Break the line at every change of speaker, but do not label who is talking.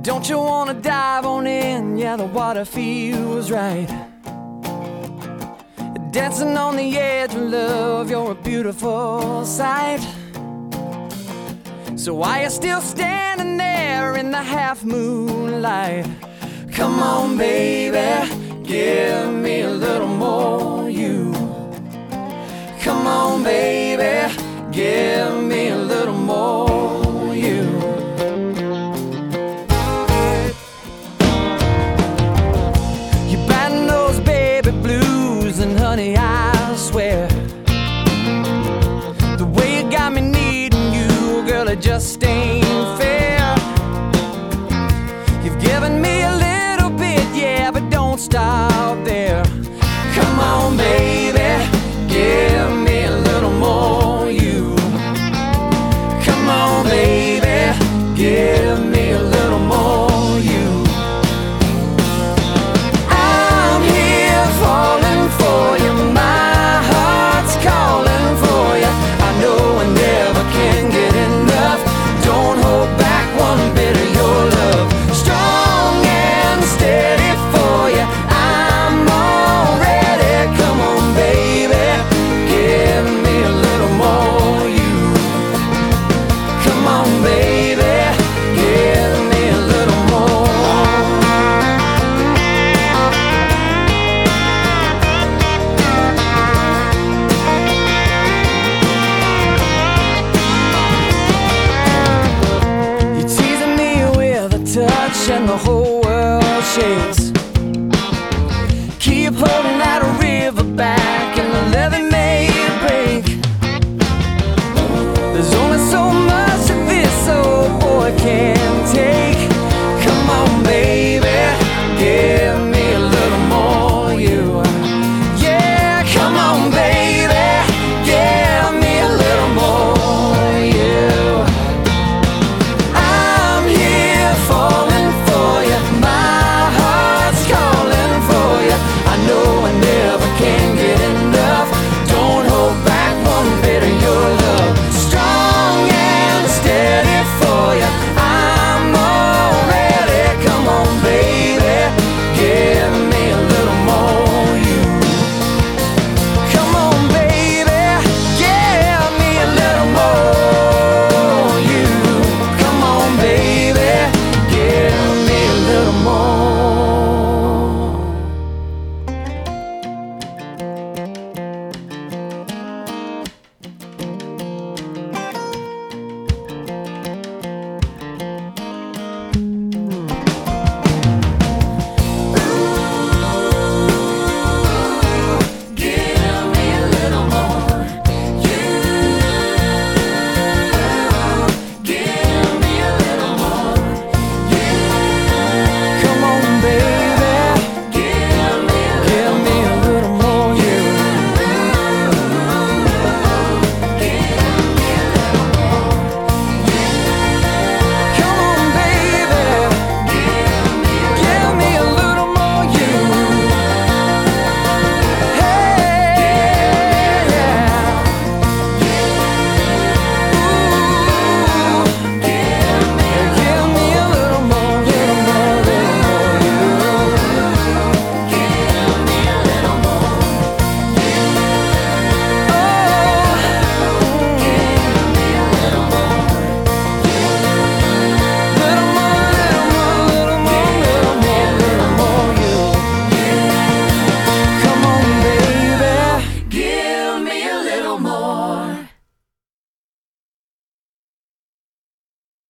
Don't you wanna dive on in? Yeah, the water feels right. Dancing on the edge of love, you're a beautiful sight. So why you still standing there in the half moonlight? Come on, baby, give me a little more you. Come on, baby, give me a little more you. You're batting those baby blues, and honey, I swear, the way you got me needing you, girl, it just ain't fair. You've given me a little bit, yeah, but don't stop there. Come on, baby, give me a little more you. Come on, baby, give me a little more you. I'm here falling for you, my heart's calling for you. I know I never can get enough. Don't hold back one bit of your love. Strong and steady for you, I'm all ready. Come on, baby, give me a little more you. Come on, baby, give me a little more. You're teasing me with a touch and the whole world shakes.